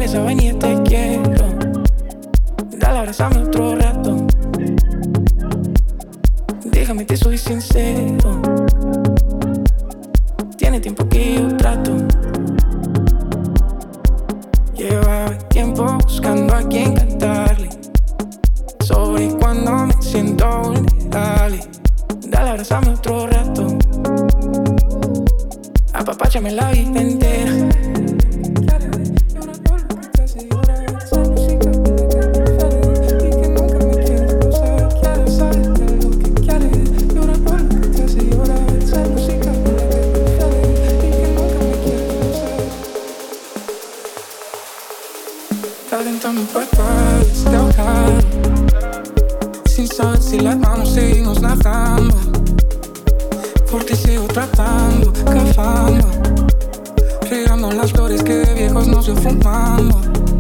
cabeza, ven y te quiero. Dale, abrázame otro rato. Déjame, te soy sincero. Tiene tiempo que yo trato. Llevaba tiempo buscando a quien cantarle sobre cuando me siento vulnerable. Dale, abrázame otro rato. Apapáchame la vida entera. Calentando patas de ahogar, sin saber si las manos seguimos nadando. Por ti sigo tratando, cavando, regando las flores que de viejos no se fumando.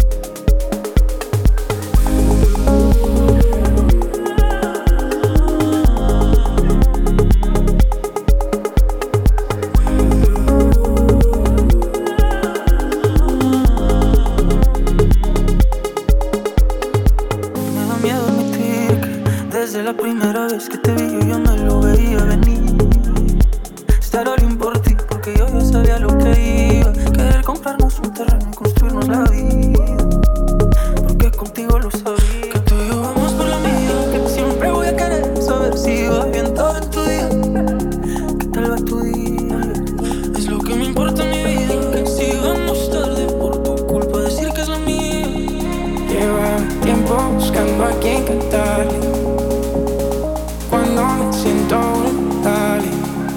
Desde la primera vez que te vi yo me lo veía venir. Estar all por ti porque yo ya sabía lo que iba. Querer comprarnos un terreno y construirnos la vida, porque contigo lo sabía. Que tú y yo vamos por la vida, que siempre voy a querer saber si va bien todo en tu día. ¿Qué tal va tu día? Es lo que me importa en mi vida. Que si vamos tarde por tu culpa decir que es la mía. Lleva tiempo buscando a quien cantarle cuando me siento vulnerable.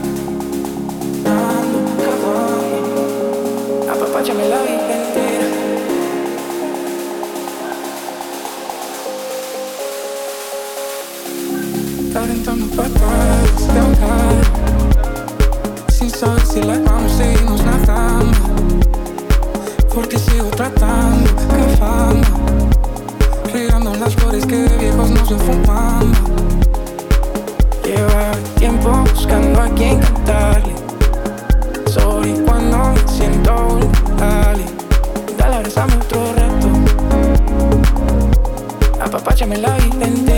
Ando cavando, apapáchame la vida entera. Calentando patas de ahogar, sin saber si las manos seguimos nadando. Por ti sigo tratando, cavando, regando las flores que de viejos no se fumando. Lleva tiempo buscando a quien cantarle sobre cuando me siento vulnerable. Dale, abrázame otro rato. Apapáchame la vida entera.